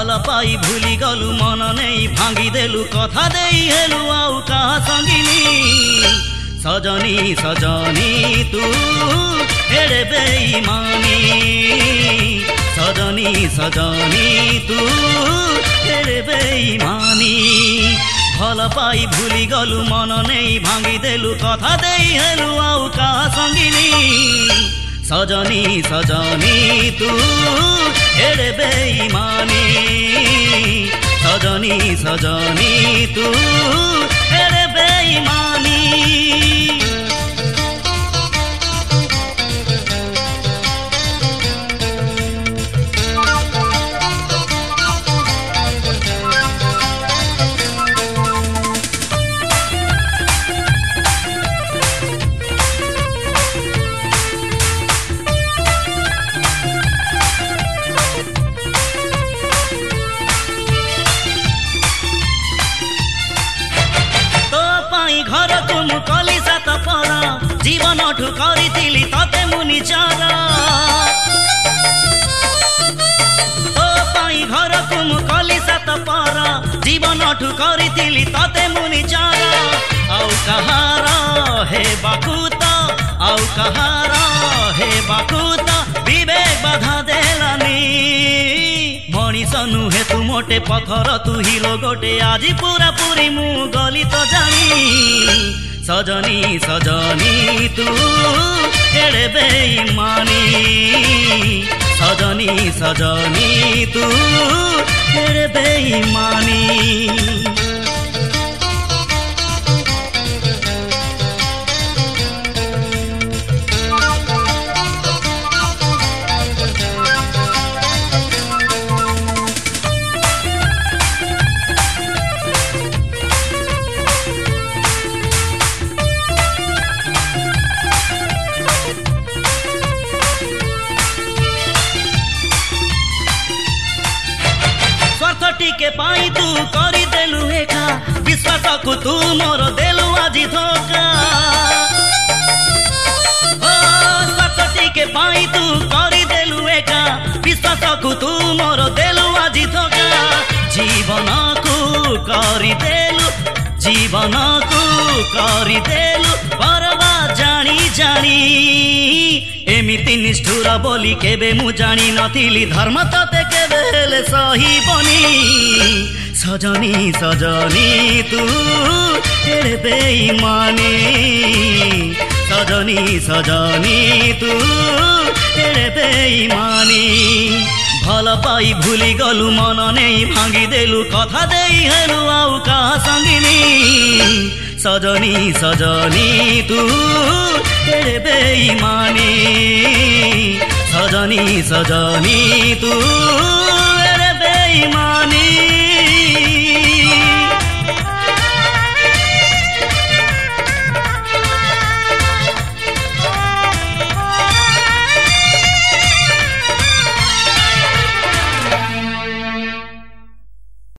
भल पाई भूली गलु मन नहीं भांगी देलु कथा देई हेलु आउ कहा संगिनी सजनी सजनी तू एड़े बेईमानी सजनी सजनी तू एड़े बेईमानी भल पाई भूली गलु मन नहीं भांगी देलु कथा देई हेलु आउ कहा संगिनी सजनी सजनी तू एड़े बेईमानी सजनी सजनी तू एड़े बेईमानी घर तुम कली सात पर जीवन ठु करी तते मुनि चर तो पाई घर तुम कली सात पर जीवन ठु करी तते मुनि चर आउ कहार हे बाकुत आउ कहार हे बाकुत विवेक बाधा देलानी मनीष नुहे तू मोटे पथर तू हिलो गोटे आज पूरा पूरी मु गली तो जानी सजनी सजनी तू एड़े बेईमानी सजनी सजनी तू एड़े बेईमानी टिके पाई तू करी देलु एका विश्वास को तू मोर देलु आज धोखा सत टिके पाई तू करी देलु एका विश्वास को तू मोर देलु आज धोखा जीवन को करी देलु बर्बाद जानी जानी एमिति निष्ठुर बोली केबे मु जानी नथिली धर्म तते केबे हेले सही बनी सजनी सजनी तू एड़े बेईमानी सजनी सजनी तू एड़े बेईमानी भल पाई भूली गलु मन नहीं भांगी देलु कथा देई हेलु आउ कहा संगिनी सजनी सजनी तू एड़े बेईमानी सजनी सजनी तू एड़े बेईमानी।